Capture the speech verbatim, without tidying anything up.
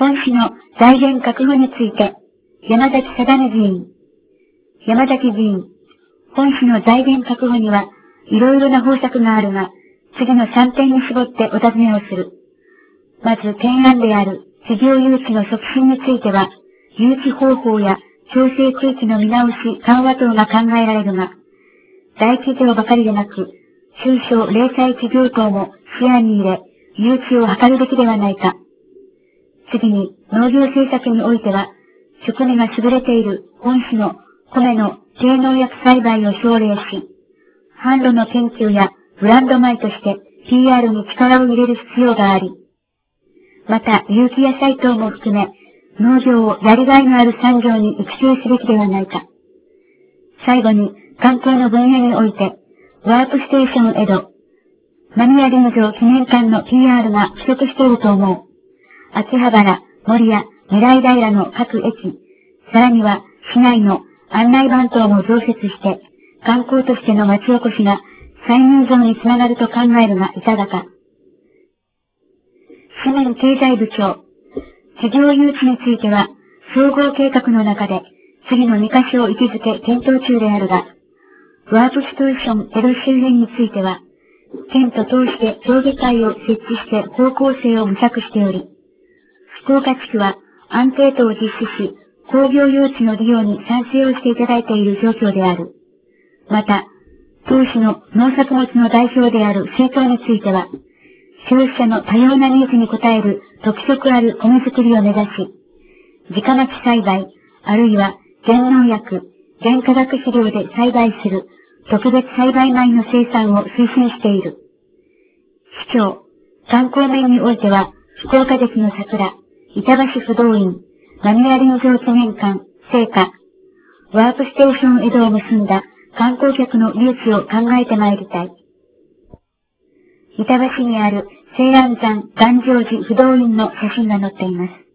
本市の財源確保について、山崎貞根議員。山崎議員。本市の財源確保には、いろいろな方策があるが、次のさんてんに絞ってお尋ねをする。まず、提案である、企業誘致の促進については、誘致方法や調整区域の見直し、緩和等が考えられるが、大企業ばかりでなく、中小零細企業等も視野に入れ、誘致を図るべきではないか。次に、農業政策においては、食味が優れている本市の米の低農薬栽培を奨励し、販路の研究やブランド米として ピーアール に力を入れる必要があり、また有機野菜等も含め、農業をやりがいのある産業に育成すべきではないか。最後に、観光の分野において、ワープステーション江戸、間宮林場記念館の ピーアール が不足していると思う。秋葉原、守谷、未来平の各駅、さらには市内の案内板等も増設して、観光としての町おこしが再入場につながると考えるがいかがか。市民経済部長、企業誘致については、総合計画の中で次のにカ所を位置づけ検討中であるが、ワープステーション江戸周辺については、県と通して協議会を設置して方向性を模索しており、福岡地区はアンケートを実施し、工業用地の利用に賛成をしていただいている状況である。また、当市の農作物の代表である水耕については、消費者の多様なニーズに応える特色ある米作りを目指し、直巻き栽培、あるいは減農薬、減化学肥料で栽培する特別栽培米の生産を推進している。市長、観光面においては、福岡関の桜、板橋不動院、間宮林場記念館、聖火、ワープステーション江戸を結んだ観光客の誘致を考えてまいりたい。板橋にある西安山願成寺不動院の写真が載っています。